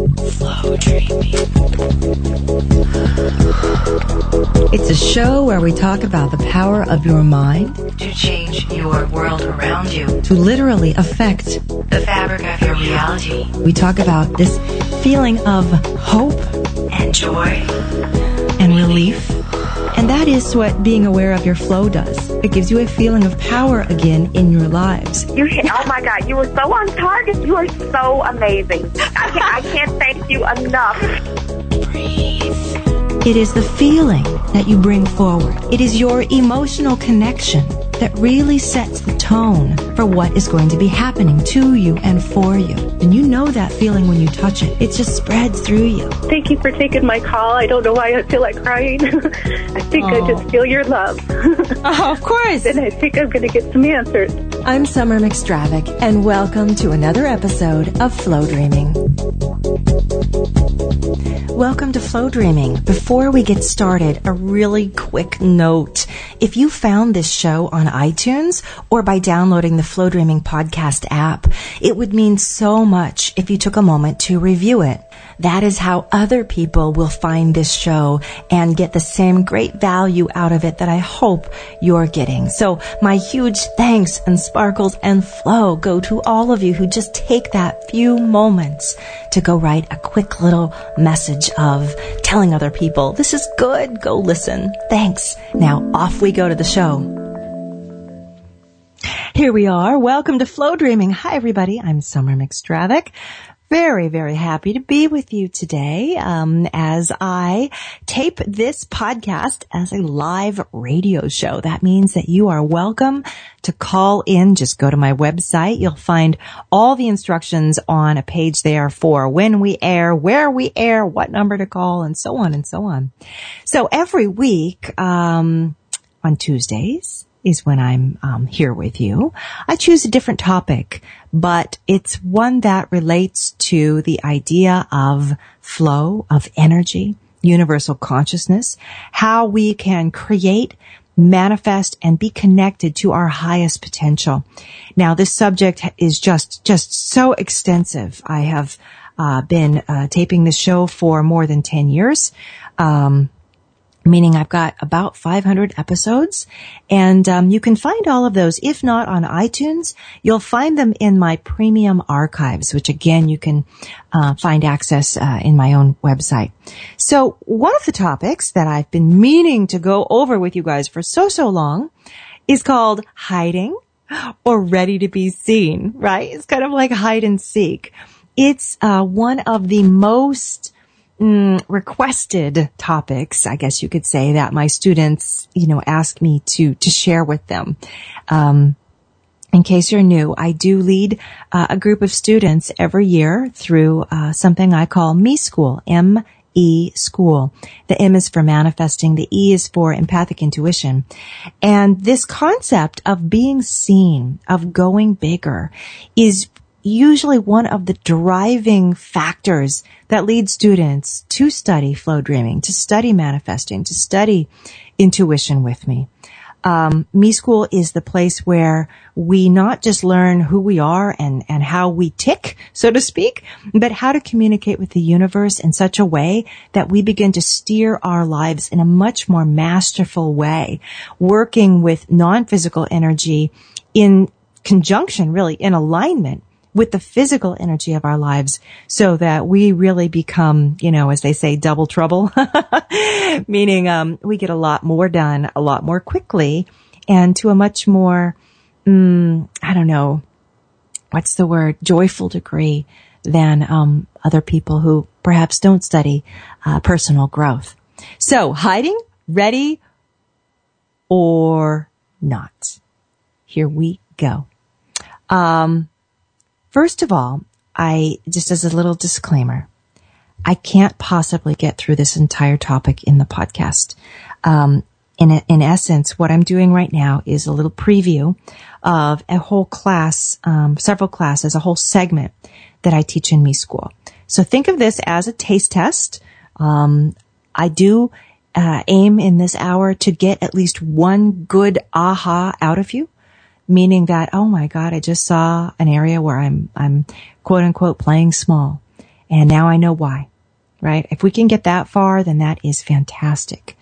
Flow Dreaming. It's a show where we talk about the power of your mind To change your world around you. to literally affect. The fabric of your reality. We talk about this feeling of hope And joy. and relief. And that is what being aware of your flow does. It gives you a feeling of power again in your lives. Oh my God, you were so on target. You are so amazing. I can't thank you enough. Breathe. It is the feeling that you bring forward. It is your emotional connection that really sets the tone for what is going to be happening to you and for you. And you know that feeling when you touch it. It just spreads through you. Thank you for taking my call. I don't know why I feel like crying. I think I just feel your love. Oh, of course. And I think I'm going to get some answers. I'm Summer McStravick, and welcome to another episode of Flow Dreaming. Welcome to Flow Dreaming. Before we get started, a really quick note. If you found this show on iTunes or by downloading the Flow Dreaming podcast app, it would mean so much if you took a moment to review it. That is how other people will find this show and get the same great value out of it that I hope you're getting. So my huge thanks and sparkles and flow go to all of you who just take that few moments to go write a quick little message of telling other people, this is good, go listen. Thanks. Now off we go to the show. Here we are. Welcome to Flow Dreaming. Hi everybody. I'm Summer McStravick. Very, very happy to be with you today as I tape this podcast as a live radio show. That means that you are welcome to call in. Just go to my website. You'll find all the instructions on a page there for when we air, where we air, what number to call, and so on and so on. So every week on Tuesdays is when I'm here with you. I choose a different topic, but it's one that relates to the idea of flow, of energy, universal consciousness, how we can create, manifest, and be connected to our highest potential. Now, this subject is just so extensive. I have been taping this show for more than 10 years. Meaning I've got about 500 episodes, and you can find all of those. If not on iTunes, you'll find them in my premium archives, which again you can find access in my own website. So one of the topics that I've been meaning to go over with you guys for so long is called hiding or ready to be seen, right? It's kind of like hide and seek. It's one of the most requested topics, I guess you could say, that my students, ask me to share with them. In case you're new, I do lead a group of students every year through something I call Me School, M-E School. The M is for manifesting, the E is for empathic intuition. And this concept of being seen, of going bigger, is usually one of the driving factors that lead students to study flow dreaming, to study manifesting, to study intuition with me. Me School is the place where we not just learn who we are and how we tick, so to speak, but how to communicate with the universe in such a way that we begin to steer our lives in a much more masterful way, working with non-physical energy in conjunction, really, in alignment with the physical energy of our lives so that we really become, as they say, double trouble, meaning we get a lot more done a lot more quickly and to a much more, joyful degree than other people who perhaps don't study personal growth. So hiding, ready, or not. Here we go. First of all, just as a little disclaimer, I can't possibly get through this entire topic in the podcast. In essence, what I'm doing right now is a little preview of a whole class, several classes, a whole segment that I teach in Me School. So think of this as a taste test. I do aim in this hour to get at least one good aha out of you. Meaning that, oh my God, I just saw an area where I'm quote unquote playing small. And now I know why, right? If we can get that far, then that is fantastic.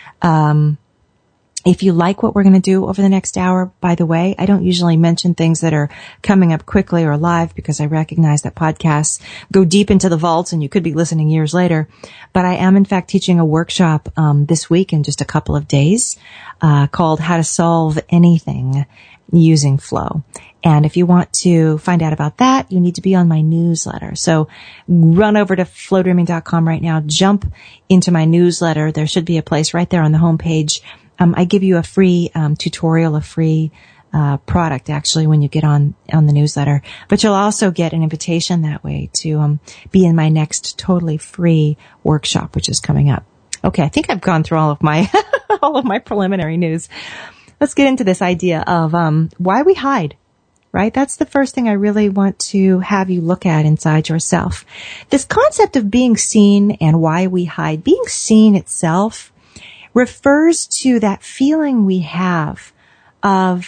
If you like what we're going to do over the next hour, by the way, I don't usually mention things that are coming up quickly or live because I recognize that podcasts go deep into the vaults and you could be listening years later. But I am, in fact, teaching a workshop this week in just a couple of days called How to Solve Anything Using Flow. And if you want to find out about that, you need to be on my newsletter. So run over to flowdreaming.com right now, jump into my newsletter. There should be a place right there on the homepage. I give you a free tutorial, a free product actually when you get on the newsletter. But you'll also get an invitation that way to be in my next totally free workshop, which is coming up. Okay, I think I've gone through all of my all of my preliminary news. Let's get into this idea of why we hide. Right? That's the first thing I really want to have you look at inside yourself. This concept of being seen and why we hide. Being seen itself refers to that feeling we have of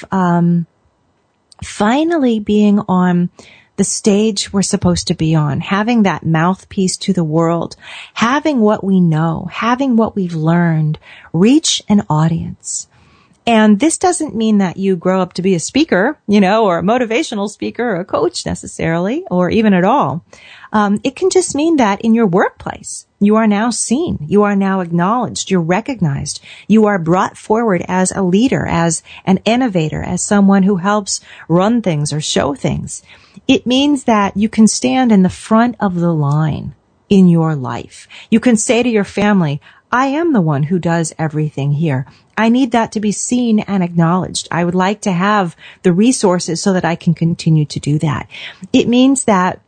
finally being on the stage we're supposed to be on, having that mouthpiece to the world, having what we know, having what we've learned, reach an audience. And this doesn't mean that you grow up to be a speaker, or a motivational speaker or a coach necessarily, or even at all. It can just mean that in your workplace, you are now seen. You are now acknowledged. You're recognized. You are brought forward as a leader, as an innovator, as someone who helps run things or show things. It means that you can stand in the front of the line in your life. You can say to your family, I am the one who does everything here. I need that to be seen and acknowledged. I would like to have the resources so that I can continue to do that. It means that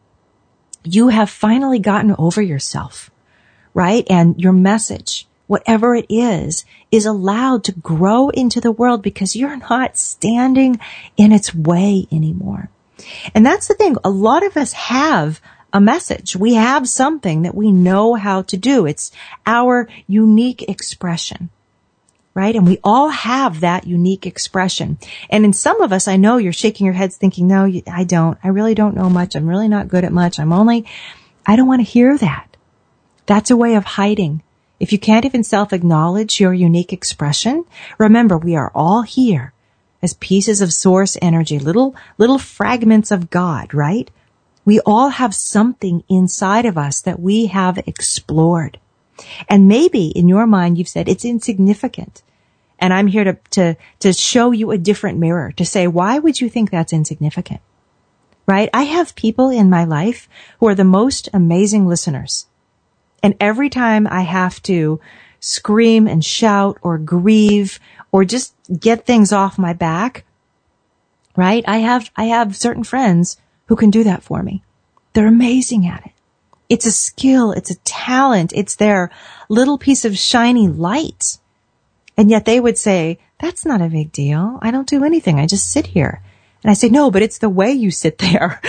you have finally gotten over yourself, right? And your message, whatever it is allowed to grow into the world because you're not standing in its way anymore. And that's the thing. A lot of us have a message. We have something that we know how to do. It's our unique expression, right? And we all have that unique expression. And in some of us, I know you're shaking your heads thinking, no, I don't. I really don't know much. I'm really not good at much. I don't want to hear that. That's a way of hiding. If you can't even self-acknowledge your unique expression, remember, we are all here as pieces of source energy, little fragments of God, right? We all have something inside of us that we have explored. And maybe in your mind, you've said it's insignificant. And I'm here to show you a different mirror, to say, why would you think that's insignificant? Right? I have people in my life who are the most amazing listeners. And every time I have to scream and shout or grieve or just get things off my back, right? I have certain friends who can do that for me. They're amazing at it. It's a skill. It's a talent. It's their little piece of shiny light. And yet they would say, that's not a big deal. I don't do anything. I just sit here. And I say, no, but it's the way you sit there.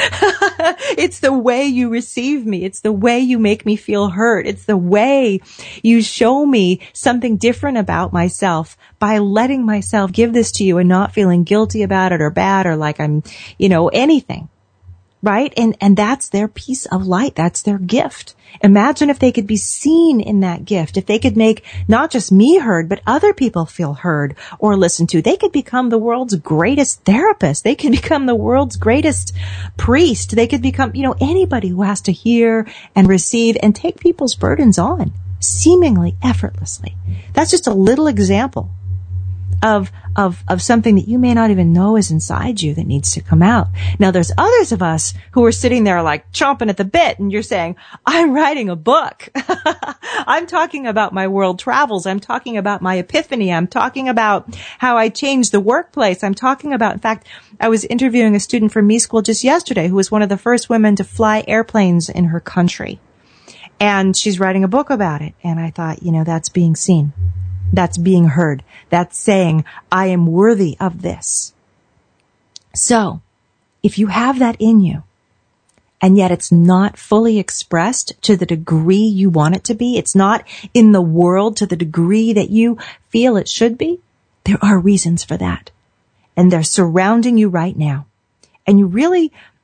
It's the way you receive me. It's the way you make me feel heard. It's the way you show me something different about myself by letting myself give this to you and not feeling guilty about it or bad or like I'm, anything. Right? And that's their piece of light. That's their gift. Imagine if they could be seen in that gift. If they could make not just me heard, but other people feel heard or listened to. They could become the world's greatest therapist. They could become the world's greatest priest. They could become, anybody who has to hear and receive and take people's burdens on seemingly effortlessly. That's just a little example of something that you may not even know is inside you that needs to come out. Now there's others of us who are sitting there like chomping at the bit and you're saying, I'm writing a book. I'm talking about my world travels. I'm talking about my epiphany. I'm talking about how I changed the workplace. I'm talking about, in fact, I was interviewing a student from Me School just yesterday who was one of the first women to fly airplanes in her country. And she's writing a book about it. And I thought, that's being seen. That's being heard. That's saying, I am worthy of this. So, if you have that in you, and yet it's not fully expressed to the degree you want it to be, it's not in the world to the degree that you feel it should be, there are reasons for that. And they're surrounding you right now. And you really,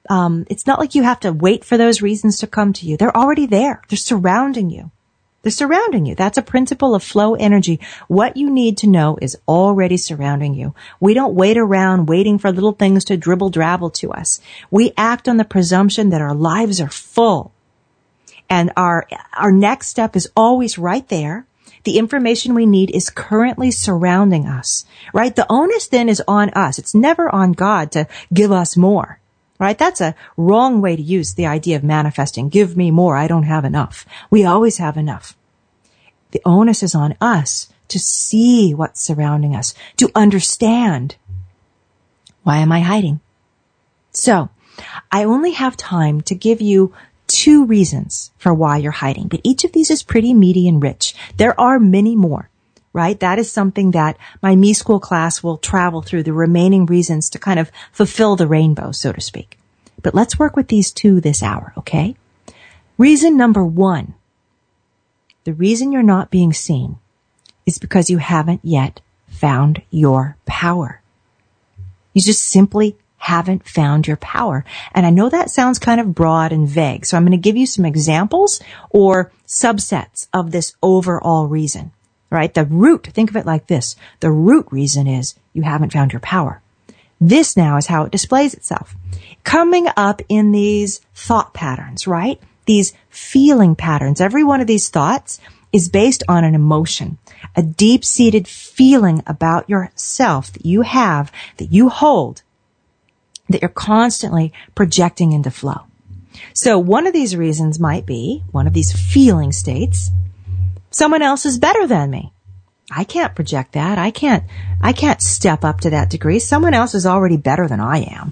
It's not like you have to wait for those reasons to come to you. They're already there. They're surrounding you. They're surrounding you. That's a principle of flow energy. What you need to know is already surrounding you. We don't wait around waiting for little things to dribble drabble to us. We act on the presumption that our lives are full. And our next step is always right there. The information we need is currently surrounding us, right? The onus then is on us. It's never on God to give us more, right? That's a wrong way to use the idea of manifesting. Give me more. I don't have enough. We always have enough. The onus is on us to see what's surrounding us, to understand. Why am I hiding? So I only have time to give you 2 reasons for why you're hiding, but each of these is pretty meaty and rich. There are many more, right? That is something that my Me School class will travel through the remaining reasons to kind of fulfill the rainbow, so to speak. But let's work with these 2 this hour, okay? Reason number 1, the reason you're not being seen is because you haven't yet found your power. You just simply haven't found your power. And I know that sounds kind of broad and vague, so I'm going to give you some examples or subsets of this overall reason, right? The root, think of it like this. The root reason is you haven't found your power. This now is how it displays itself. Coming up in these thought patterns, right? These feeling patterns. Every one of these thoughts is based on an emotion, a deep-seated feeling about yourself that you have, that you hold, that you're constantly projecting into flow. So one of these reasons might be, one of these feeling states, someone else is better than me. I can't project that. I can't step up to that degree. Someone else is already better than I am.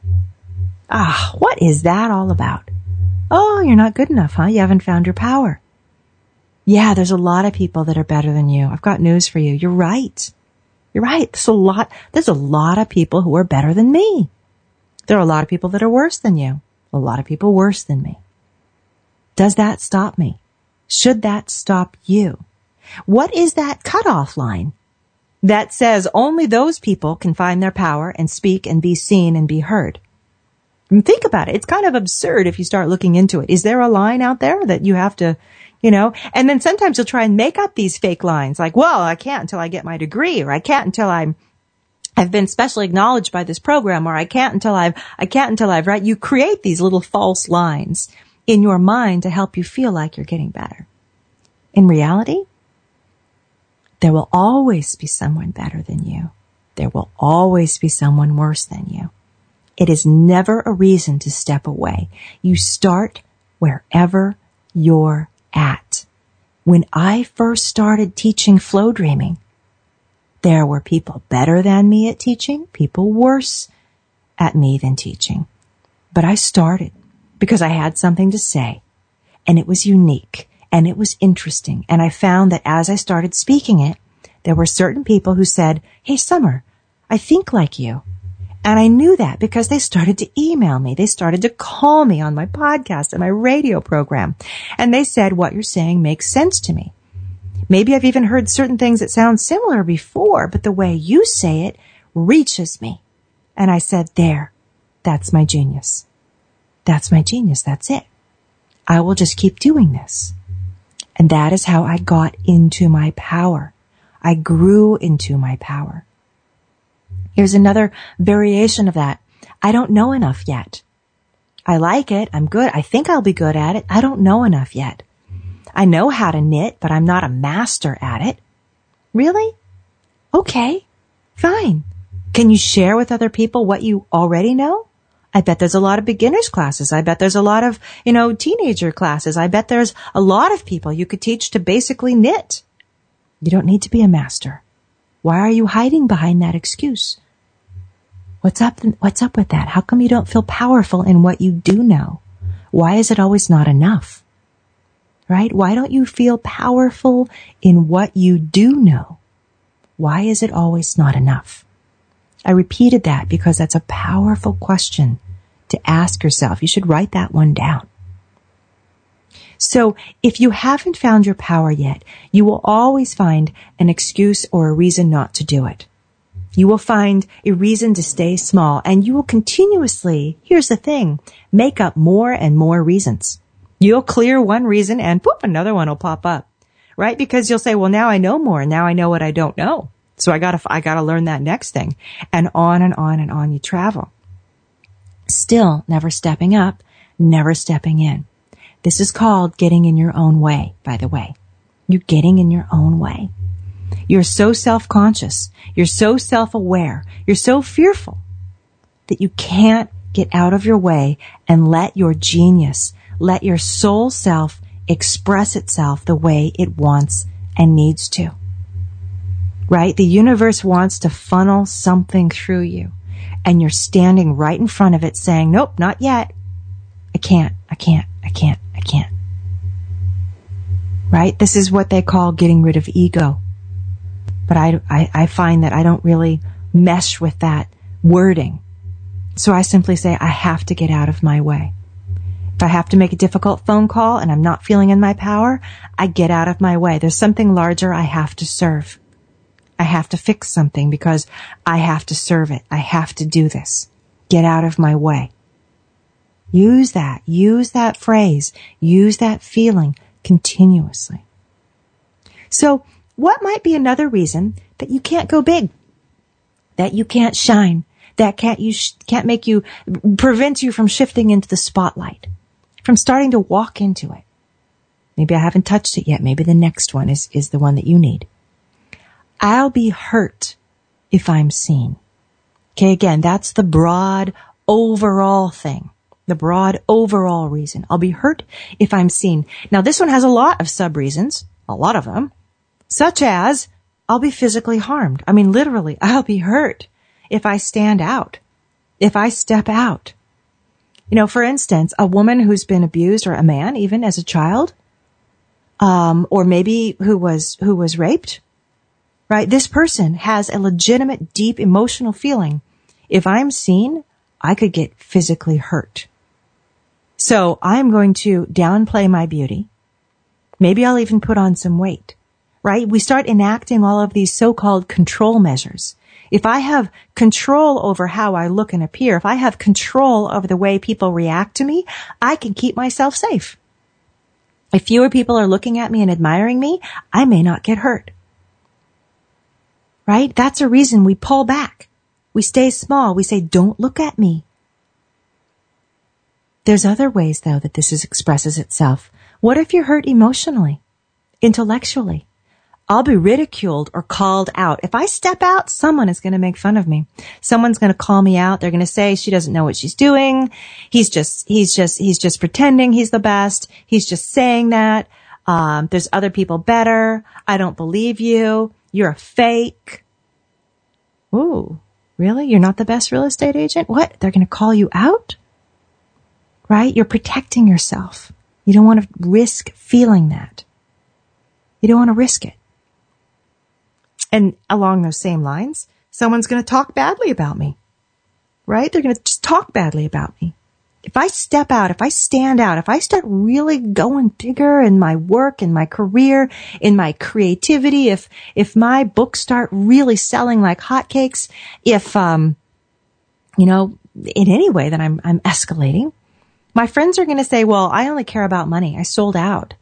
What is that all about? Oh, you're not good enough, huh? You haven't found your power. Yeah, there's a lot of people that are better than you. I've got news for you. You're right. You're right. There's a lot of people who are better than me. There are a lot of people that are worse than you. A lot of people worse than me. Does that stop me? Should that stop you? What is that cutoff line that says only those people can find their power and speak and be seen and be heard? And think about it. It's kind of absurd if you start looking into it. Is there a line out there that you have to, and then sometimes you'll try and make up these fake lines like, well, I can't until I get my degree, or I can't until I've been specially acknowledged by this program, or I can't until I've, right? You create these little false lines in your mind to help you feel like you're getting better. In reality, there will always be someone better than you. There will always be someone worse than you. It is never a reason to step away. You start wherever you're at. When I first started teaching flow dreaming, there were people better than me at teaching, people worse at me than teaching. But I started because I had something to say, and it was unique, and it was interesting. And I found that as I started speaking it, there were certain people who said, "Hey, Summer, I think like you." And I knew that because they started to email me. They started to call me on my podcast and my radio program. And they said, "What you're saying makes sense to me. Maybe I've even heard certain things that sound similar before, but the way you say it reaches me." And I said, that's my genius. That's my genius. That's it. I will just keep doing this. And that is how I got into my power. I grew into my power. Here's another variation of that. I don't know enough yet. I like it. I'm good. I think I'll be good at it. I don't know enough yet. I know how to knit, but I'm not a master at it. Really? Okay, fine. Can you share with other people what you already know? I bet there's a lot of beginners classes. I bet there's a lot of, teenager classes. I bet there's a lot of people you could teach to basically knit. You don't need to be a master. Why are you hiding behind that excuse? What's up with that? How come you don't feel powerful in what you do know? Why is it always not enough? Right? Why don't you feel powerful in what you do know? Why is it always not enough? I repeated that because that's a powerful question to ask yourself. You should write that one down. So if you haven't found your power yet, you will always find an excuse or a reason not to do it. You will find a reason to stay small, and you will continuously, here's the thing, make up more and more reasons. You'll clear one reason and poof, another one will pop up, right? Because you'll say, well, now I know more. Now I know what I don't know. So I gotta learn that next thing. And on and on and on you travel. Still never stepping up, never stepping in. This is called getting in your own way, by the way. You're getting in your own way. You're so self-conscious. You're so self-aware. You're so fearful that you can't get out of your way and let your genius, let your soul self express itself the way it wants and needs to. Right? The universe wants to funnel something through you, and you're standing right in front of it saying, nope, not yet. I can't. Right? This is what they call getting rid of ego. But I find that I don't really mesh with that wording. So I simply say, I have to get out of my way. If I have to make a difficult phone call and I'm not feeling in my power, I get out of my way. There's something larger I have to serve. I have to fix something because I have to serve it. I have to do this. Get out of my way. Use that phrase, use that feeling continuously. So what might be another reason that you can't go big, that you can't shine, that prevents you from shifting into the spotlight, from starting to walk into it? Maybe I haven't touched it yet. Maybe the next one is the one that you need. I'll be hurt if I'm seen. Okay, again, that's the broad overall thing. The broad overall reason. I'll be hurt if I'm seen. Now, this one has a lot of sub-reasons, a lot of them, such as I'll be physically harmed. I mean, literally, I'll be hurt if I stand out, if I step out. You know, for instance, a woman who's been abused, or a man even as a child, or maybe who was raped, right? This person has a legitimate, deep emotional feeling. If I'm seen, I could get physically hurt. So I'm going to downplay my beauty. Maybe I'll even put on some weight, right? We start enacting all of these so-called control measures. If I have control over how I look and appear, if I have control over the way people react to me, I can keep myself safe. If fewer people are looking at me and admiring me, I may not get hurt. Right? That's a reason we pull back. We stay small. We say, don't look at me. There's other ways, though, that this expresses itself. What if you're hurt emotionally, intellectually? I'll be ridiculed or called out. If I step out, someone is going to make fun of me. Someone's going to call me out. They're going to say she doesn't know what she's doing. He's just pretending he's the best. He's just saying that. There's other people better. I don't believe you. You're a fake. Ooh, really? You're not the best real estate agent? What? They're going to call you out? Right? You're protecting yourself. You don't want to risk feeling that. You don't want to risk it. And along those same lines, someone's going to talk badly about me. Right? They're going to just talk badly about me. If I step out, if I stand out, if I start really going bigger in my work, in my career, in my creativity, if my books start really selling like hotcakes, if, in any way that I'm escalating, my friends are going to say, well, I only care about money. I sold out.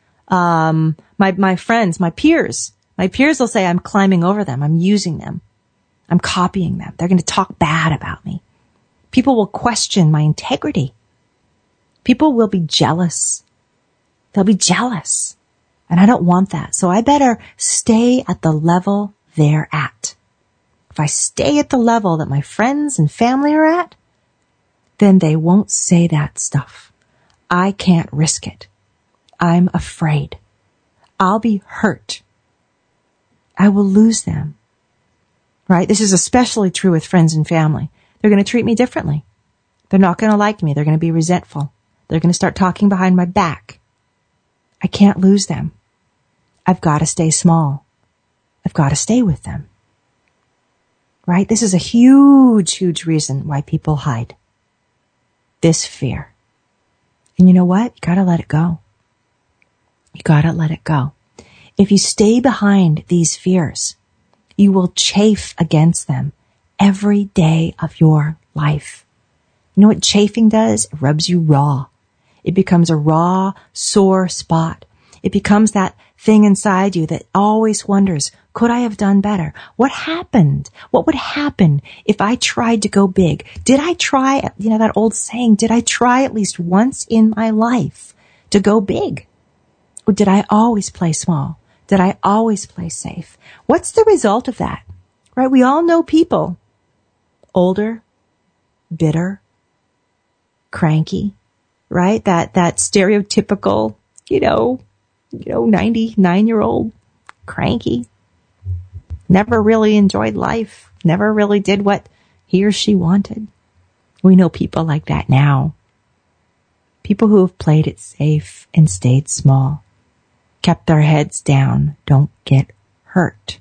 My friends, my peers will say I'm climbing over them. I'm using them. I'm copying them. They're going to talk bad about me. People will question my integrity. People will be jealous. They'll be jealous. And I don't want that. So I better stay at the level they're at. If I stay at the level that my friends and family are at, then they won't say that stuff. I can't risk it. I'm afraid. I'll be hurt. I will lose them. Right? This is especially true with friends and family. They're going to treat me differently. They're not going to like me. They're going to be resentful. They're going to start talking behind my back. I can't lose them. I've got to stay small. I've got to stay with them. Right? This is a huge, huge reason why people hide. This fear. And you know what? You got to let it go. You got to let it go. If you stay behind these fears You will chafe against them every day of your life. You know what chafing does? It rubs you raw. It becomes a raw, sore spot. It becomes that thing inside you that always wonders, could I have done better? What happened? What would happen if I tried to go big? Did I try, that old saying, did I try at least once in my life to go big? Or did I always play small? Did I always play safe? What's the result of that? Right? We all know people, older, bitter, cranky, right? That stereotypical, 99-year-old cranky, never really enjoyed life, never really did what he or she wanted. We know people like that now. People who have played it safe and stayed small, kept their heads down, don't get hurt.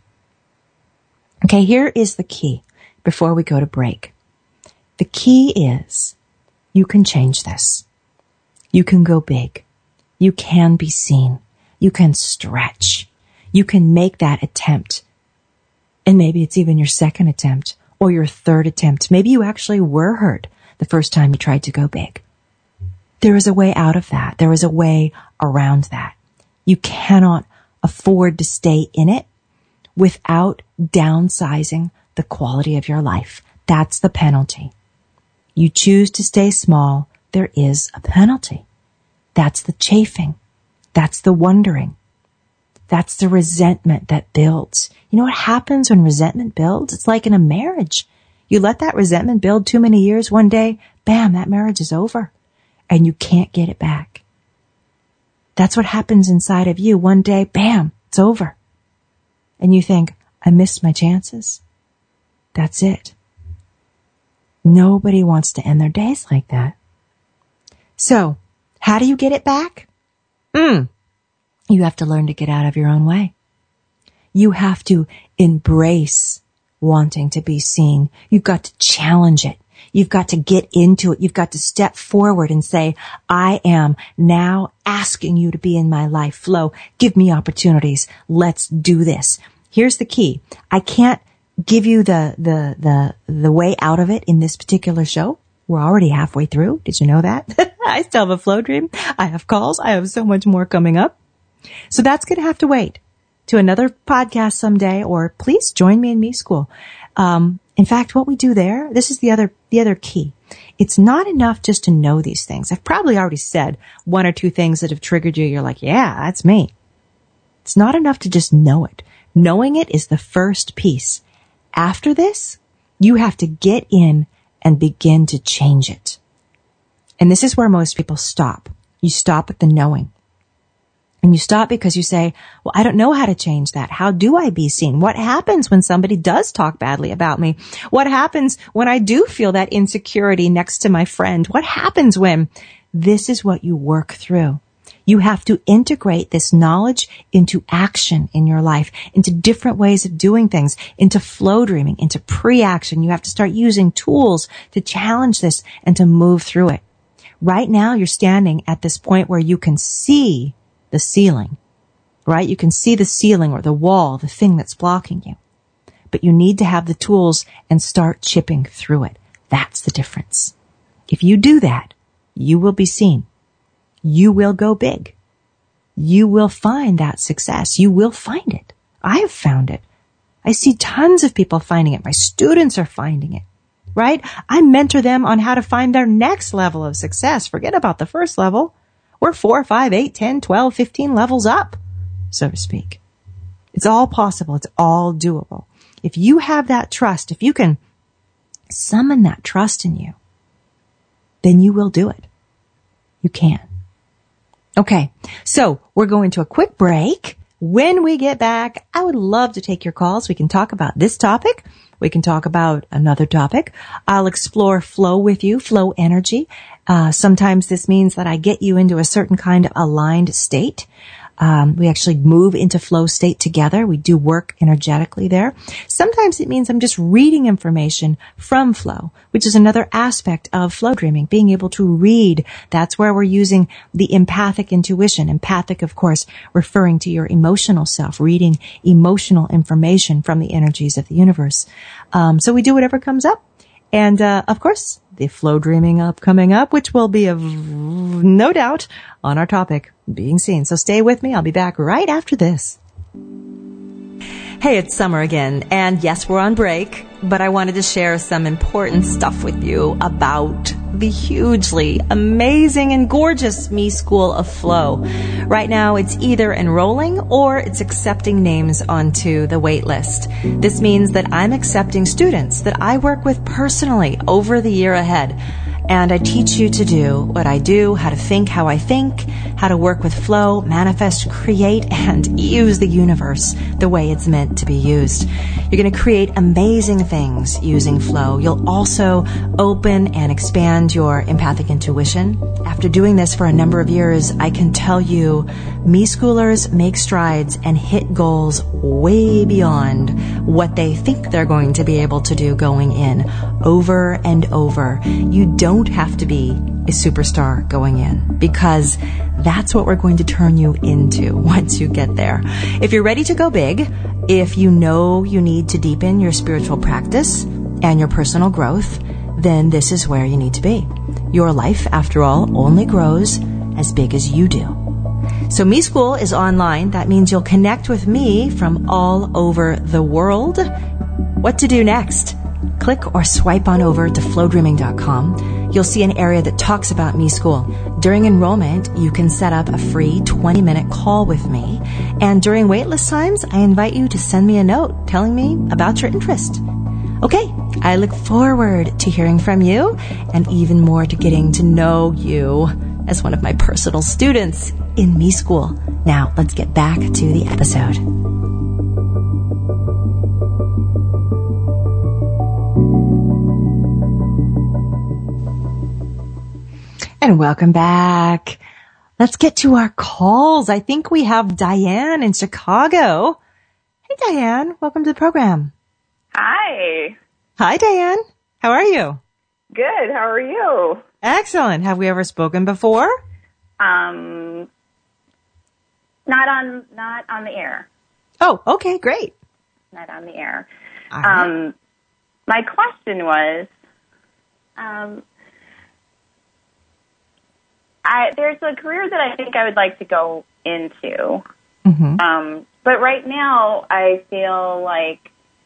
Okay, here is the key before we go to break. The key is you can change this. You can go big. You can be seen. You can stretch. You can make that attempt. And maybe it's even your second attempt or your third attempt. Maybe you actually were hurt the first time you tried to go big. There is a way out of that. There is a way around that. You cannot afford to stay in it without downsizing the quality of your life. That's the penalty. You choose to stay small, there is a penalty. That's the chafing. That's the wondering. That's the resentment that builds. You know what happens when resentment builds? It's like in a marriage. You let that resentment build too many years, one day, bam, that marriage is over. And you can't get it back. That's what happens inside of you. One day, bam, it's over. And you think, I missed my chances. That's it. Nobody wants to end their days like that. So, how do you get it back? You have to learn to get out of your own way. You have to embrace wanting to be seen. You've got to challenge it. You've got to get into it. You've got to step forward and say, I am now asking you to be in my life. Flo, give me opportunities. Let's do this. Here's the key. I can't give you the way out of it in this particular show. We're already halfway through. Did you know that? I still have a flow dream. I have calls. I have so much more coming up. So that's going to have to wait to another podcast someday, or please join me in Me School. In fact, what we do there, this is the other key. It's not enough just to know these things. I've probably already said one or two things that have triggered you. You're like, yeah, that's me. It's not enough to just know it. Knowing it is the first piece. After this, you have to get in and begin to change it. And this is where most people stop. You stop at the knowing. And you stop because you say, well, I don't know how to change that. How do I be seen? What happens when somebody does talk badly about me? What happens when I do feel that insecurity next to my friend? What happens when? This is what you work through. You have to integrate this knowledge into action in your life, into different ways of doing things, into flow dreaming, into pre-action. You have to start using tools to challenge this and to move through it. Right now, you're standing at this point where you can see the ceiling, right? You can see the ceiling or the wall, the thing that's blocking you. But you need to have the tools and start chipping through it. That's the difference. If you do that, you will be seen. You will go big. You will find that success. You will find it. I have found it. I see tons of people finding it. My students are finding it, right? I mentor them on how to find their next level of success. Forget about the first level. We're 4, 5, 8, 10, 12, 15 levels up, so to speak. It's all possible. It's all doable. If you have that trust, if you can summon that trust in you, then you will do it. You can. Okay, so we're going to a quick break. When we get back, I would love to take your calls. We can talk about this topic. We can talk about another topic. I'll explore flow with you, flow energy. Sometimes this means that I get you into a certain kind of aligned state. We actually move into flow state together. We do work energetically there. Sometimes it means I'm just reading information from flow, which is another aspect of flow dreaming, being able to read. That's where we're using the empathic intuition. Empathic, of course, referring to your emotional self, reading emotional information from the energies of the universe. So we do whatever comes up. And, of course, the flow dreaming coming up, which will be no doubt on our topic being seen. So stay with me. I'll be back right after this. Hey, it's summer again. And yes, we're on break, but I wanted to share some important stuff with you about the hugely amazing and gorgeous Me School of Flow. Right now, it's either enrolling or it's accepting names onto the wait list. This means that I'm accepting students that I work with personally over the year ahead. And I teach you to do what I do, how to think how I think, how to work with flow, manifest, create, and use the universe the way it's meant to be used. You're going to create amazing things using flow. You'll also open and expand your empathic intuition. After doing this for a number of years, I can tell you, Me Schoolers make strides and hit goals way beyond what they think they're going to be able to do going in, over and over. You don't have to be a superstar going in, because that's what we're going to turn you into once you get there. If you're ready to go big, if you know you need to deepen your spiritual practice and your personal growth, then this is where you need to be. Your life, after all, only grows as big as you do. So Me School is online. That means you'll connect with me from all over the world. What to do next? Click or swipe on over to flowdreaming.com. You'll see an area that talks about Me School. During enrollment, you can set up a free 20-minute call with me. And during waitlist times, I invite you to send me a note telling me about your interest. Okay, I look forward to hearing from you and even more to getting to know you as one of my personal students in Me School. Now, let's get back to the episode. And welcome back. Let's get to our calls. I think we have Diane in Chicago. Hey, Diane. Welcome to the program. Hi. Hi, Diane. How are you? Good. How are you? Excellent. Have we ever spoken before? Not on the air. Oh, okay. Great. Not on the air. Right. My question was, there's a career that I think I would like to go into. Mm-hmm. But right now I feel like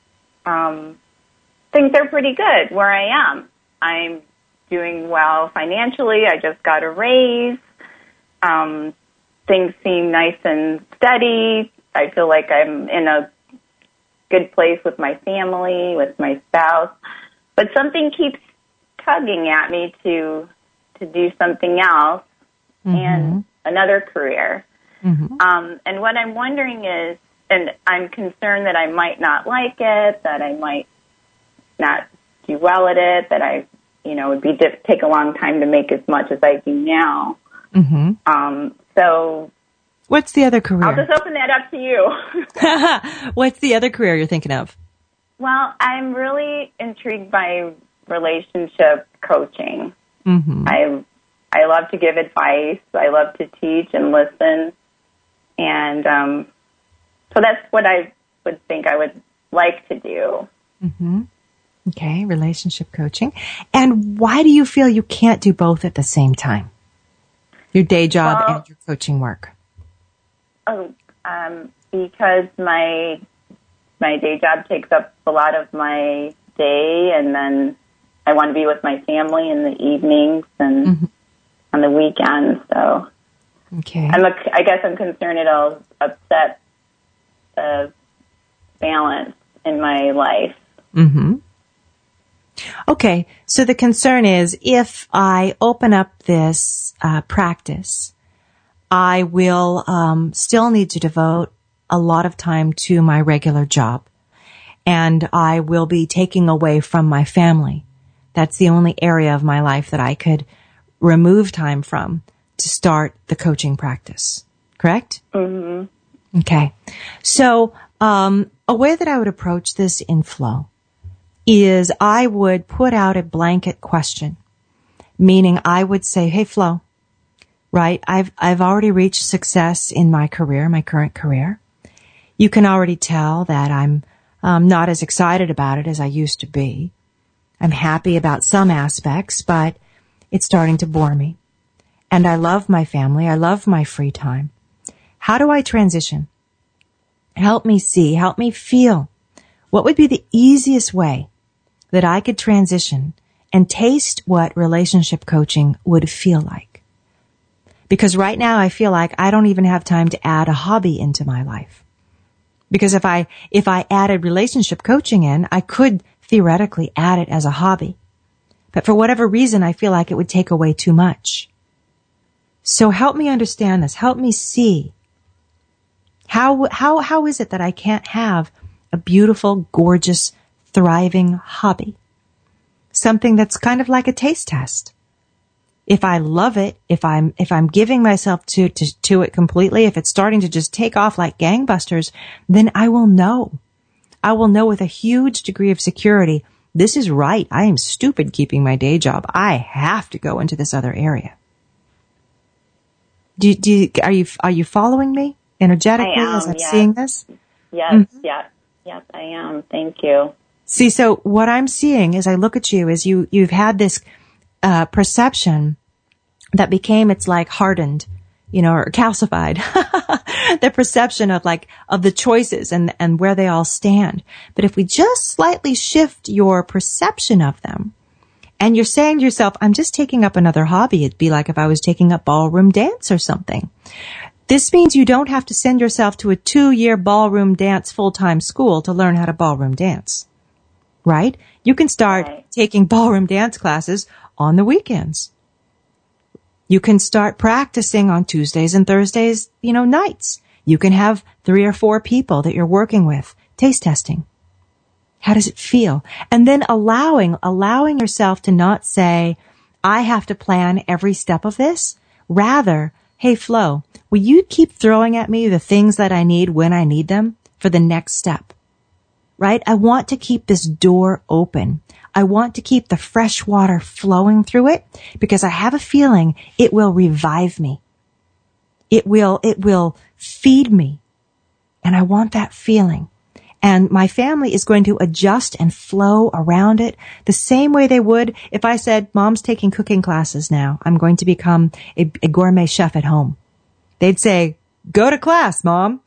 things are pretty good where I am. I'm doing well financially. I just got a raise. Things seem nice and steady. I feel like I'm in a good place with my family, with my spouse. But something keeps tugging at me to do something else, mm-hmm. and another career. Mm-hmm. And what I'm wondering is, and I'm concerned that I might not like it, that I might not do well at it, that I, would be take a long time to make as much as I do now. Mm-hmm. So what's the other career? I'll just open that up to you. What's the other career you're thinking of? Well, I'm really intrigued by relationship coaching. Mm-hmm. I love to give advice. I love to teach and listen. And so that's what I would think I would like to do. Mm-hmm. Okay, relationship coaching. And why do you feel you can't do both at the same time? Your day job and your coaching work? Because my day job takes up a lot of my day, and then I want to be with my family in the evenings and mm-hmm. on the weekends. So, okay, I guess I'm concerned it'll upset the balance in my life. Mm-hmm. Okay, so the concern is if I open up this practice, I will still need to devote a lot of time to my regular job, and I will be taking away from my family. That's the only area of my life that I could remove time from to start the coaching practice. correct? Mm-hmm. Okay. So, a way that I would approach this in flow is I would put out a blanket question, meaning I would say, hey, Flo, right? I've already reached success in my career, my current career. You can already tell that I'm not as excited about it as I used to be. I'm happy about some aspects, but it's starting to bore me. And I love my family. I love my free time. How do I transition? Help me see, help me feel. What would be the easiest way that I could transition and taste what relationship coaching would feel like? Because right now I feel like I don't even have time to add a hobby into my life. Because if I added relationship coaching in, I could theoretically add it as a hobby. But for whatever reason, I feel like it would take away too much. So help me understand this. Help me see. How is it that I can't have a beautiful, gorgeous, thriving hobby? Something that's kind of like a taste test. If I love it, if I'm giving myself to it completely, if it's starting to just take off like gangbusters, then I will know. I will know with a huge degree of security, this is right. I am stupid keeping my day job. I have to go into this other area. Are you following me energetically as I'm seeing this? Yes, Mm-hmm. yes, I am. Thank you. See, so what I'm seeing as I look at you is you've had this perception that became, it's like hardened, or calcified. The perception of the choices and where they all stand. But if we just slightly shift your perception of them, and you're saying to yourself, I'm just taking up another hobby. It'd be like if I was taking up ballroom dance or something. This means you don't have to send yourself to a 2-year ballroom dance full-time school to learn how to ballroom dance. Right? You can start taking ballroom dance classes on the weekends. You can start practicing on Tuesdays and Thursdays, nights. You can have 3 or 4 people that you're working with, taste testing. How does it feel? And then allowing yourself to not say, I have to plan every step of this. Rather, hey, Flo, will you keep throwing at me the things that I need when I need them for the next step? Right? I want to keep this door open. I want to keep the fresh water flowing through it because I have a feeling it will revive me. It will feed me. And I want that feeling. And my family is going to adjust and flow around it the same way they would if I said, Mom's taking cooking classes now. I'm going to become a gourmet chef at home. They'd say, go to class, Mom.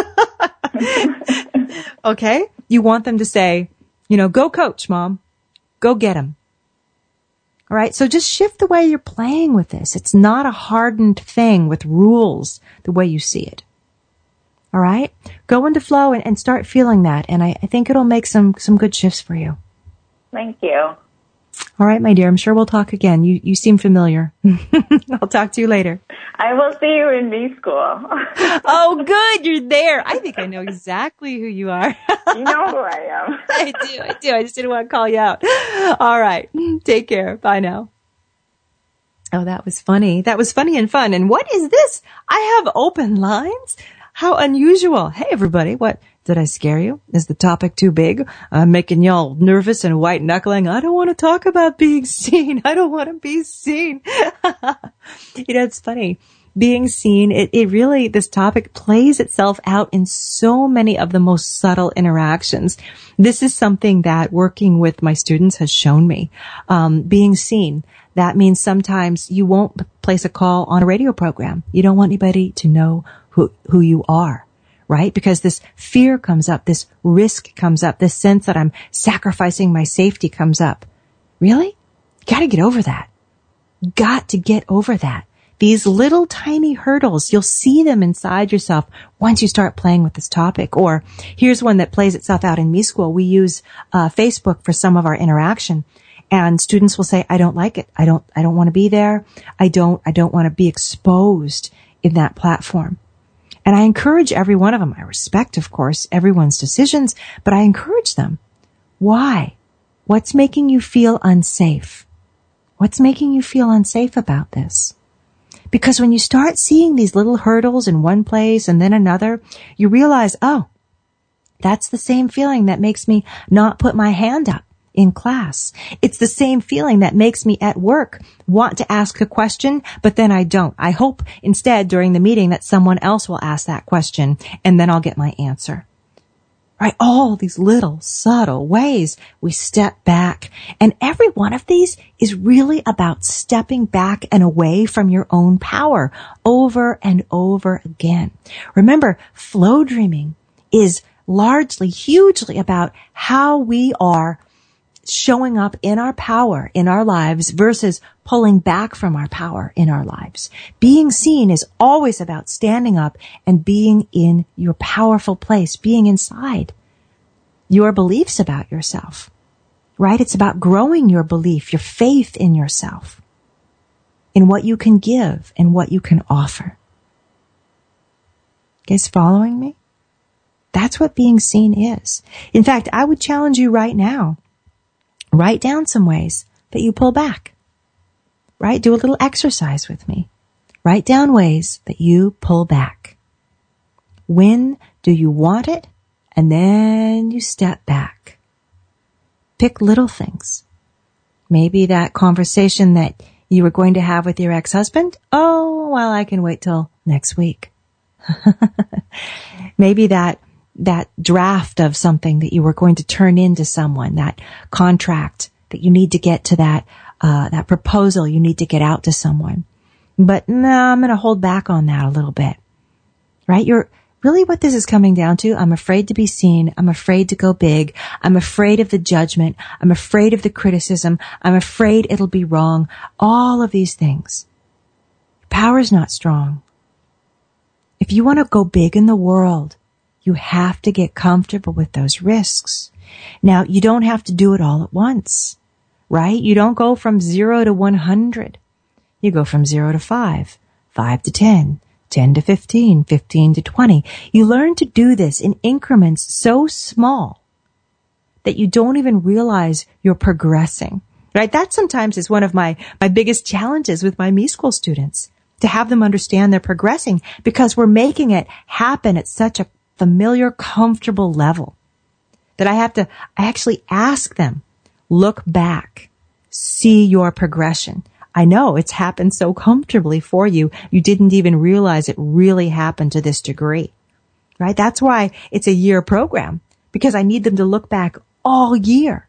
Okay? You want them to say, go coach, Mom. Go get him. All right? So just shift the way you're playing with this. It's not a hardened thing with rules the way you see it. All right? Go into flow and start feeling that. And I think it'll make some good shifts for you. Thank you. All right, my dear. I'm sure we'll talk again. You seem familiar. I'll talk to you later. I will see you in B school. Oh, good. You're there. I think I know exactly who you are. You know who I am. I do. I just didn't want to call you out. All right. Take care. Bye now. Oh, that was funny. That was funny and fun. And what is this? I have open lines? How unusual. Hey, everybody. What? Did I scare you? Is the topic too big? I'm making y'all nervous and white knuckling. I don't want to talk about being seen. I don't want to be seen. It's funny. Being seen, it really, this topic plays itself out in so many of the most subtle interactions. This is something that working with my students has shown me. Being seen. That means sometimes you won't place a call on a radio program. You don't want anybody to know who you are. Right? Because this fear comes up, this risk comes up, this sense that I'm sacrificing my safety comes up. Really? You gotta get over that. Got to get over that. These little tiny hurdles, you'll see them inside yourself once you start playing with this topic. Or here's one that plays itself out in Me School. We use Facebook for some of our interaction. And students will say, I don't like it. I don't want to be there. I don't want to be exposed in that platform. And I encourage every one of them. I respect, of course, everyone's decisions, but I encourage them. Why? What's making you feel unsafe? What's making you feel unsafe about this? Because when you start seeing these little hurdles in one place and then another, you realize, oh, that's the same feeling that makes me not put my hand up in class. It's the same feeling that makes me at work want to ask a question, but then I don't. I hope instead during the meeting that someone else will ask that question and then I'll get my answer. Right? All these little subtle ways we step back. And every one of these is really about stepping back and away from your own power over and over again. Remember, flow dreaming is largely, hugely about how we are showing up in our power in our lives versus pulling back from our power in our lives. Being seen is always about standing up and being in your powerful place, being inside your beliefs about yourself, right? It's about growing your belief, your faith in yourself, in what you can give and what you can offer. You guys following me? That's what being seen is. In fact, I would challenge you right now. Write down some ways that you pull back. Right? Do a little exercise with me. Write down ways that you pull back. When do you want it? And then you step back. Pick little things. Maybe that conversation that you were going to have with your ex-husband. Oh, well, I can wait till next week. Maybe that draft of something that you were going to turn into someone, that contract that you need to get to that proposal you need to get out to someone. But no, I'm going to hold back on that a little bit, right? Really what this is coming down to, I'm afraid to be seen. I'm afraid to go big. I'm afraid of the judgment. I'm afraid of the criticism. I'm afraid it'll be wrong. All of these things. Power is not strong. If you want to go big in the world, you have to get comfortable with those risks. Now, you don't have to do it all at once, right? You don't go from 0 to 100. You go from 0 to 5, 5 to 10, 10 to 15, 15 to 20. You learn to do this in increments so small that you don't even realize you're progressing, right? That sometimes is one of my biggest challenges with my Me School students, to have them understand they're progressing because we're making it happen at such a familiar, comfortable level that I actually ask them, look back, see your progression. I know it's happened so comfortably for you. You didn't even realize it really happened to this degree, right? That's why it's a year program, because I need them to look back all year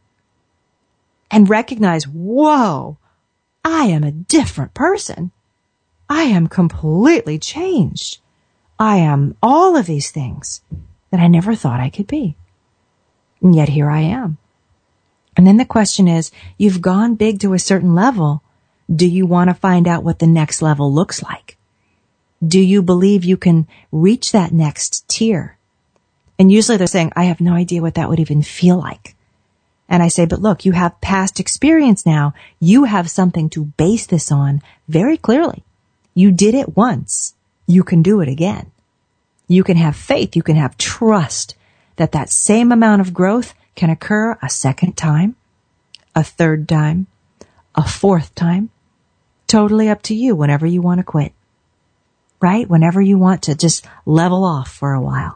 and recognize, whoa, I am a different person. I am completely changed. I am all of these things that I never thought I could be. And yet here I am. And then the question is, you've gone big to a certain level. Do you want to find out what the next level looks like? Do you believe you can reach that next tier? And usually they're saying, I have no idea what that would even feel like. And I say, but look, you have past experience now. You have something to base this on very clearly. You did it once. You can do it again. You can have faith. You can have trust that same amount of growth can occur a second time, a third time, a fourth time. Totally up to you whenever you want to quit, right? Whenever you want to just level off for a while,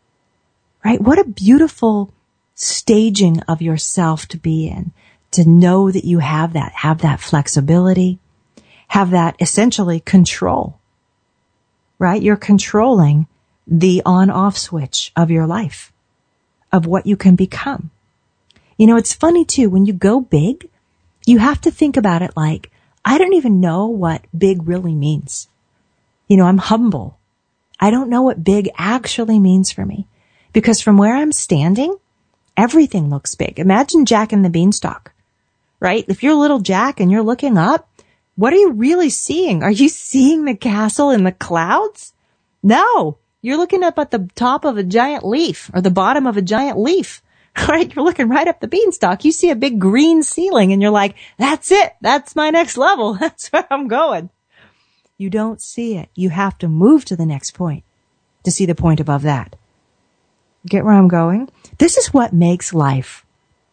right? What a beautiful staging of yourself to be in, to know that you have that flexibility, have that essentially control, right? You're controlling the on-off switch of your life, of what you can become. You know, it's funny too, when you go big, you have to think about it like, I don't even know what big really means. You know, I'm humble. I don't know what big actually means for me, because from where I'm standing, everything looks big. Imagine Jack and the Beanstalk, right? If you're little Jack and you're looking up, what are you really seeing? Are you seeing the castle in the clouds? No, you're looking up at the top of a giant leaf or the bottom of a giant leaf, right? You're looking right up the beanstalk. You see a big green ceiling and you're like, that's it. That's my next level. That's where I'm going. You don't see it. You have to move to the next point to see the point above that. Get where I'm going? This is what makes life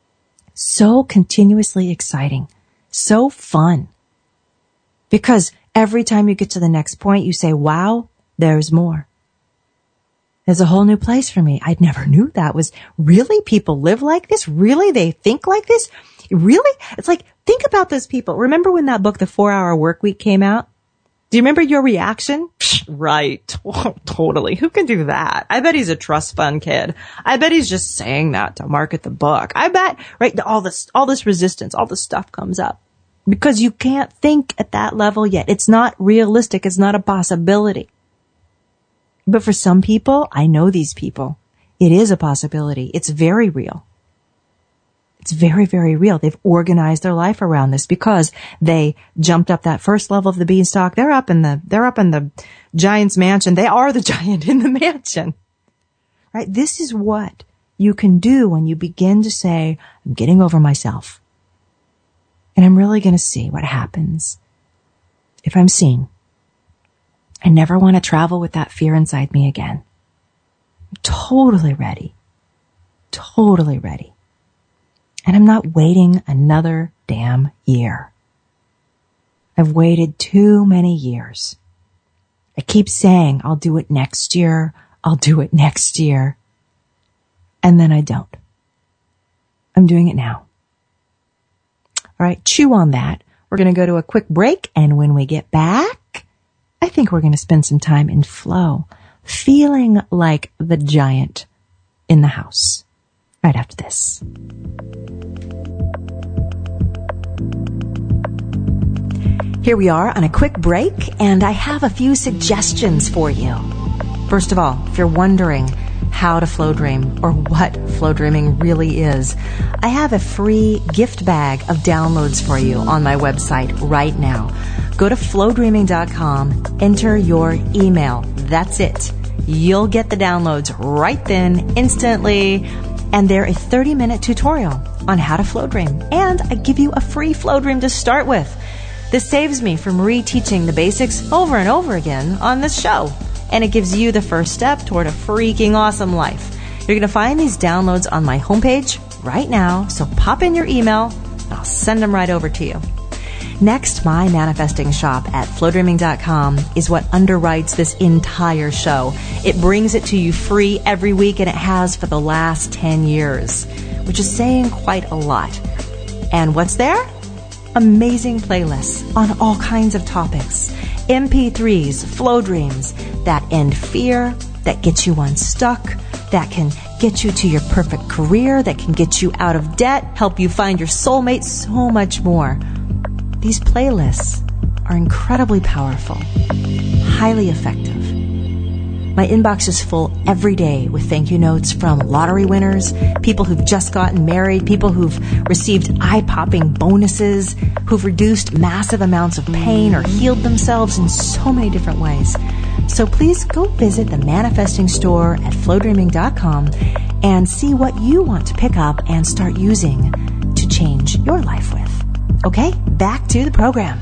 so continuously exciting, so fun. Because Every time you get to the next point, you say, wow, there's more. There's a whole new place for me. I never knew that was really people live like this. Really? They think like this? Really? It's like, think about those people. Remember when that book, The 4-Hour Workweek, came out? Do you remember your reaction? Right. Totally. Who can do that? I bet he's a trust fund kid. I bet he's just saying that to market the book. I bet, right, all this resistance, all this stuff comes up because you can't think at that level yet. It's not realistic. It's not a possibility. But for some people, I know these people, it is a possibility. It's very real. It's very, very real. They've organized their life around this because they jumped up that first level of the beanstalk. They're up in the giant's mansion. They are the giant in the mansion, right? This is what you can do when you begin to say, I'm getting over myself. And I'm really going to see what happens if I'm seen. I never want to travel with that fear inside me again. I'm totally ready. Totally ready. And I'm not waiting another damn year. I've waited too many years. I keep saying, I'll do it next year. I'll do it next year. And then I don't. I'm doing it now. All right, chew on that. We're going to go to a quick break. And when we get back, I think we're going to spend some time in flow, feeling like the giant in the house. Right after this. Here we are on a quick break, and I have a few suggestions for you. First of all, if you're wondering how to flow dream or what flow dreaming really is, I have a free gift bag of downloads for you on my website right now. Go to flowdreaming.com, enter your email. That's it. You'll get the downloads right then, instantly, and they're a 30-minute tutorial on how to flow dream. And I give you a free flow dream to start with. This saves me from reteaching the basics over and over again on this show. And it gives you the first step toward a freaking awesome life. You're going to find these downloads on my homepage right now, so pop in your email, and I'll send them right over to you. Next, my manifesting shop at flowdreaming.com is what underwrites this entire show. It brings it to you free every week, and it has for the last 10 years, which is saying quite a lot. And what's there? Amazing playlists on all kinds of topics. MP3s, flow dreams that end fear, that get you unstuck, that can get you to your perfect career, that can get you out of debt, help you find your soulmate, so much more. These playlists are incredibly powerful, highly effective. My inbox is full every day with thank you notes from lottery winners, people who've just gotten married, people who've received eye-popping bonuses, who've reduced massive amounts of pain or healed themselves in so many different ways. So please go visit the Manifesting Store at flowdreaming.com and see what you want to pick up and start using to change your life with. Okay, back to the program.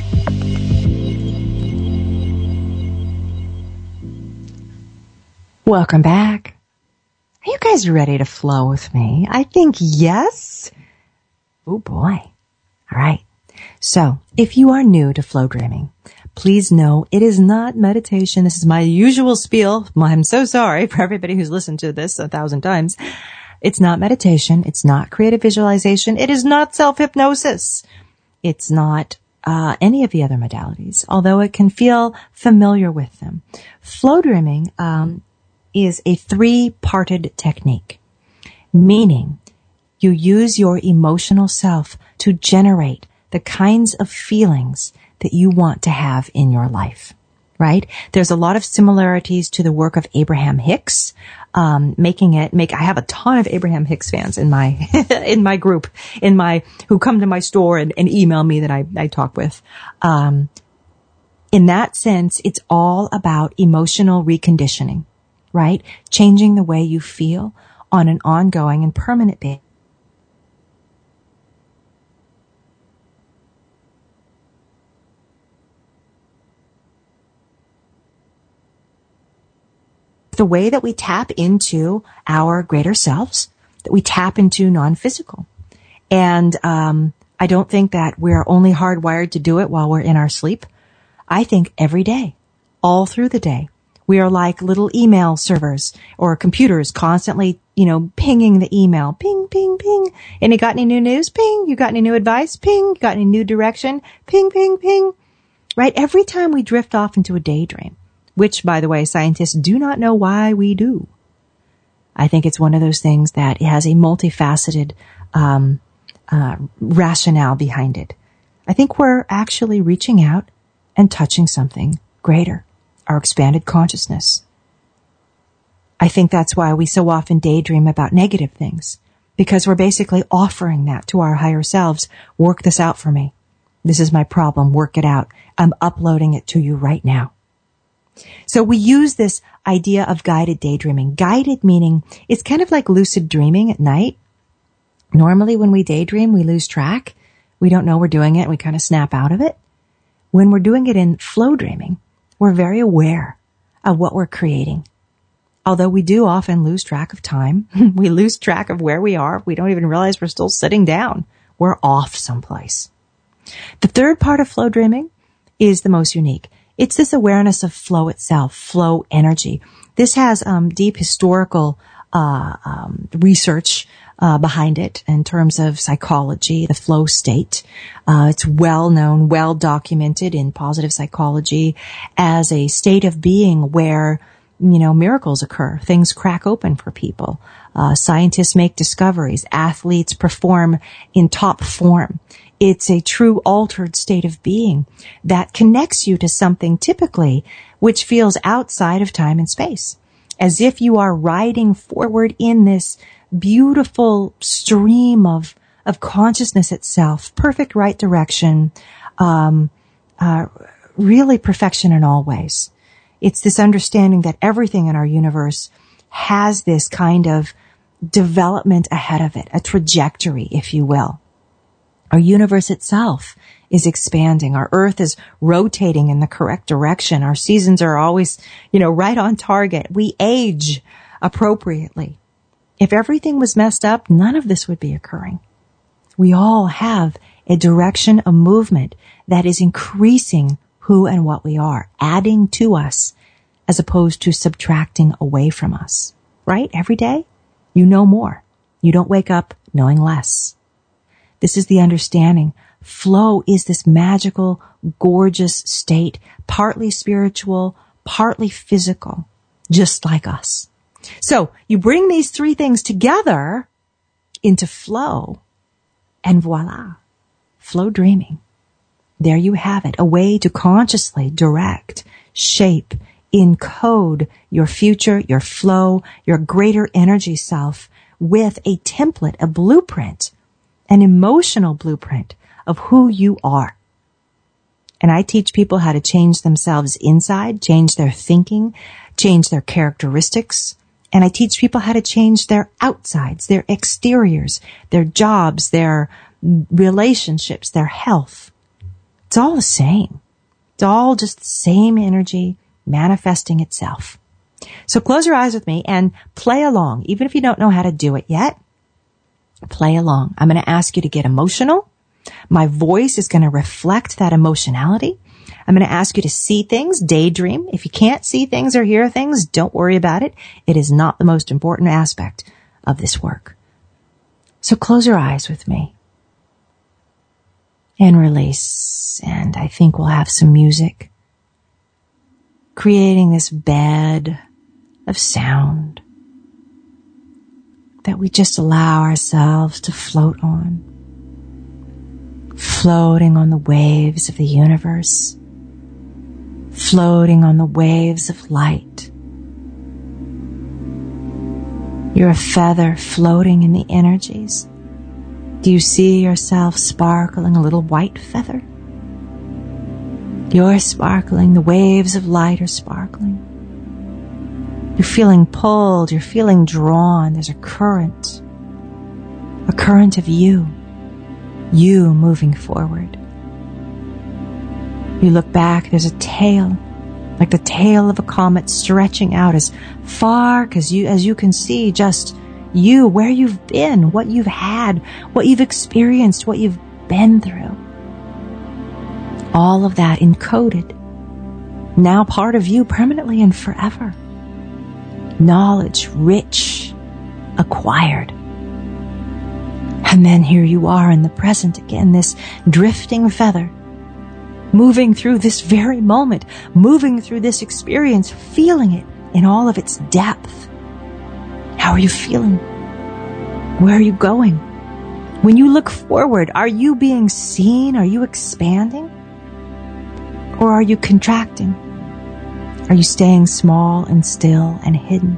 Welcome back. Are you guys ready to flow with me? I think yes. Oh boy. All right. So if you are new to flow dreaming, please know it is not meditation. This is my usual spiel. I'm so sorry for everybody who's listened to this 1,000 times. It's not meditation. It's not creative visualization. It is not self-hypnosis. It's not any of the other modalities, although it can feel familiar with them. Flow dreaming is a 3-parted technique, meaning you use your emotional self to generate the kinds of feelings that you want to have in your life, right? There's a lot of similarities to the work of Abraham Hicks, I have a ton of Abraham Hicks fans in my, in my group, who come to my store and email me that I talk with. In that sense, it's all about emotional reconditioning, right? Changing the way you feel on an ongoing and permanent basis. The way that we tap into our greater selves, that we tap into non-physical. And I don't think that we're only hardwired to do it while we're in our sleep. I think every day, all through the day. We are like little email servers or computers constantly, pinging the email. Ping, ping, ping. And you got any new news? Ping. You got any new advice? Ping. You got any new direction? Ping, ping, ping. Right? Every time we drift off into a daydream, which, by the way, scientists do not know why we do. I think it's one of those things that has a multifaceted rationale behind it. I think we're actually reaching out and touching something greater, our expanded consciousness. I think that's why we so often daydream about negative things, because we're basically offering that to our higher selves. Work this out for me. This is my problem. Work it out. I'm uploading it to you right now. So we use this idea of guided daydreaming. Guided meaning it's kind of like lucid dreaming at night. Normally when we daydream, we lose track. We don't know we're doing it. We kind of snap out of it. When we're doing it in flow dreaming, we're very aware of what we're creating. Although we do often lose track of time. We lose track of where we are. We don't even realize we're still sitting down. We're off someplace. The third part of flow dreaming is the most unique. It's this awareness of flow itself, flow energy. This has deep historical research behind it in terms of psychology, the flow state. It's well known, well documented in positive psychology as a state of being where, miracles occur. Things crack open for people. Scientists make discoveries. Athletes perform in top form. It's a true altered state of being that connects you to something typically which feels outside of time and space, as if you are riding forward in this beautiful stream of consciousness itself, perfect right direction, really perfection in all ways. It's this understanding that everything in our universe has this kind of development ahead of it, a trajectory, if you will. Our universe itself is expanding. Our earth is rotating in the correct direction. Our seasons are always, right on target. We age appropriately. If everything was messed up, none of this would be occurring. We all have a direction, a movement that is increasing who and what we are, adding to us as opposed to subtracting away from us. Right? Every day, you know more. You don't wake up knowing less. This is the understanding. Flow is this magical, gorgeous state, partly spiritual, partly physical, just like us. So you bring these three things together into flow, and voila, flow dreaming. There you have it, a way to consciously direct, shape, encode your future, your flow, your greater energy self with a template, a blueprint, an emotional blueprint of who you are. And I teach people how to change themselves inside, change their thinking, change their characteristics. And I teach people how to change their outsides, their exteriors, their jobs, their relationships, their health. It's all the same. It's all just the same energy manifesting itself. So close your eyes with me and play along. Even if you don't know how to do it yet, play along. I'm going to ask you to get emotional. My voice is going to reflect that emotionality. I'm going to ask you to see things, daydream. If you can't see things or hear things, don't worry about it. It is not the most important aspect of this work. So close your eyes with me and release. And I think we'll have some music, creating this bed of sound that we just allow ourselves to float on, floating on the waves of the universe, floating on the waves of light. You're a feather floating in the energies. Do you see yourself sparkling, a little white feather? You're sparkling, the waves of light are sparkling. You're feeling pulled, you're feeling drawn. There's a current of you moving forward. You look back, there's a tail, like the tail of a comet stretching out as far as you can see, just you, where you've been, what you've had, what you've experienced, what you've been through. All of that encoded now part of you permanently and forever. Knowledge, rich, acquired. And then here you are in the present again, this drifting feather, moving through this very moment, moving through this experience, feeling it in all of its depth. How are you feeling? Where are you going? When you look forward, are you being seen? Are you expanding? Or are you contracting? Are you staying small and still and hidden?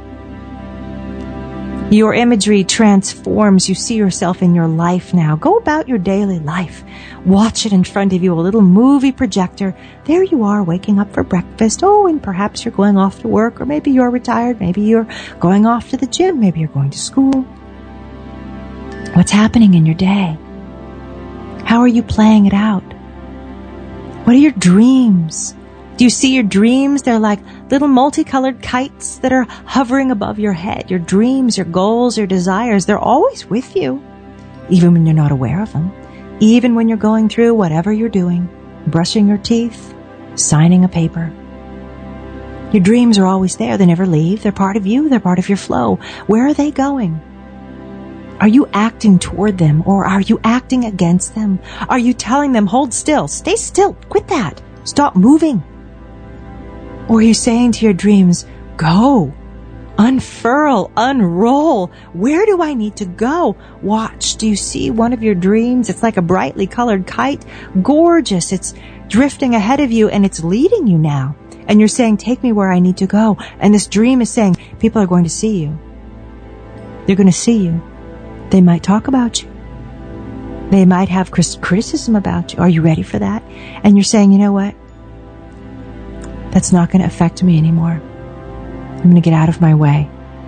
Your imagery transforms. You see yourself in your life now. Go about your daily life. Watch it in front of you, a little movie projector. There you are, waking up for breakfast. Oh, and perhaps you're going off to work, or maybe you're retired. Maybe you're going off to the gym. Maybe you're going to school. What's happening in your day? How are you playing it out? What are your dreams? Do you see your dreams? They're like little multicolored kites that are hovering above your head. Your dreams, your goals, your desires, they're always with you, even when you're not aware of them. Even when you're going through whatever you're doing, brushing your teeth, signing a paper. Your dreams are always there. They never leave. They're part of you. They're part of your flow. Where are they going? Are you acting toward them, or are you acting against them? Are you telling them, hold still, stay still, quit that, stop moving? Or are you saying to your dreams, go, unfurl, unroll, where do I need to go? Watch, do you see one of your dreams? It's like a brightly colored kite, gorgeous, it's drifting ahead of you and it's leading you now. And you're saying, take me where I need to go. And this dream is saying, people are going to see you. They're going to see you. They might talk about you. They might have criticism about you. Are you ready for that? And you're saying, you know what? That's not going to affect me anymore. I'm going to get out of my way.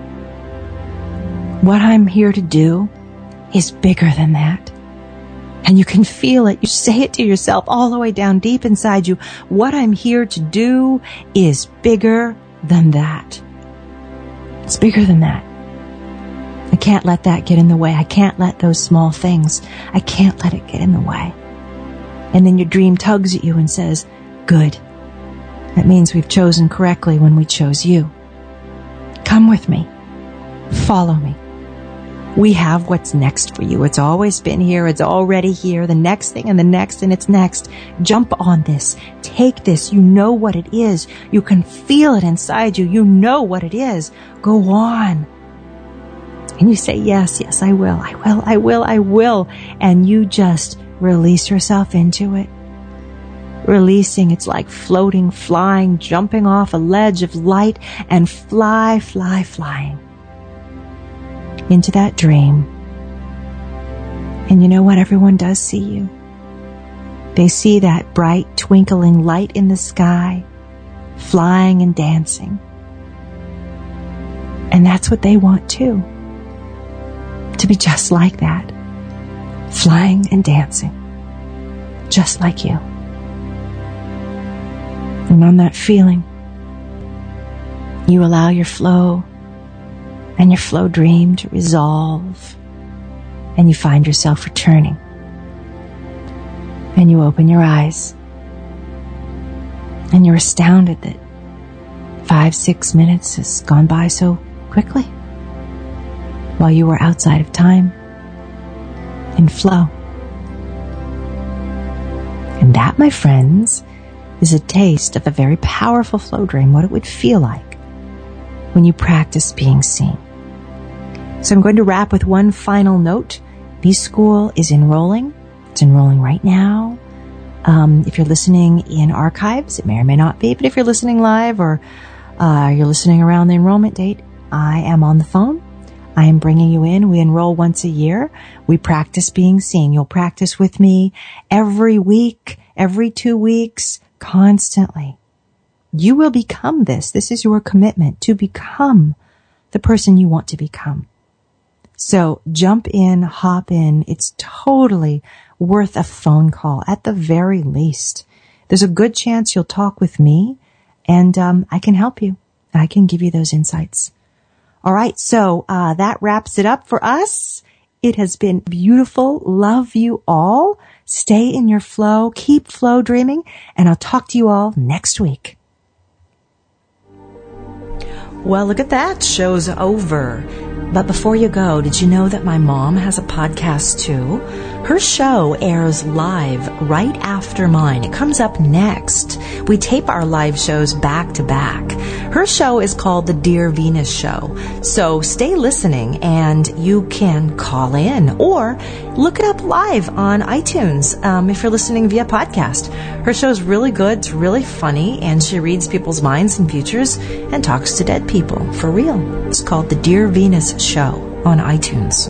What I'm here to do is bigger than that. And you can feel it. You say it to yourself all the way down deep inside you. What I'm here to do is bigger than that. It's bigger than that. I can't let that get in the way. I can't let those small things, I can't let it get in the way. And then your dream tugs at you and says, good. That means we've chosen correctly when we chose you. Come with me. Follow me. We have what's next for you. It's always been here. It's already here. The next thing and the next and it's next. Jump on this. Take this. You know what it is. You can feel it inside you. You know what it is. Go on. And you say, yes, I will. I will. And you just release yourself into it. Releasing, it's like floating, flying, jumping off a ledge of light and flying into that dream. And you know what? Everyone does see you. They see that bright, twinkling light in the sky, flying and dancing. And that's what they want too. To be just like that. Flying and dancing. Just like you. And on that feeling, you allow your flow and your flow dream to resolve, and you find yourself returning. And you open your eyes, and you're astounded that 5-6 minutes has gone by so quickly while you were outside of time in flow. And that, my friends, is a taste of a very powerful flow dream, what it would feel like when you practice being seen. So I'm going to wrap with one final note. B-School is enrolling. It's enrolling right now. If you're listening in archives, it may or may not be, but if you're listening live or you're listening around the enrollment date, I am on the phone. I am bringing you in. We enroll once a year. We practice being seen. You'll practice with me every week, every 2 weeks, constantly. You will become this. This is your commitment to become the person you want to become. So jump in, hop in. It's totally worth a phone call at the very least. There's a good chance you'll talk with me and I can help you. I can give you those insights. All right. So that wraps it up for us. It has been beautiful. Love you all. Stay in your flow. Keep flow dreaming. And I'll talk to you all next week. Well, look at that. Show's over. But before you go, did you know that my mom has a podcast too? Her show airs live right after mine. It comes up next. We tape our live shows back to back. Her show is called The Dear Venus Show. So stay listening and you can call in or look it up live on iTunes if you're listening via podcast. Her show's really good. It's really funny, and she reads people's minds and futures and talks to dead people for real. It's called The Dear Venus Show on iTunes.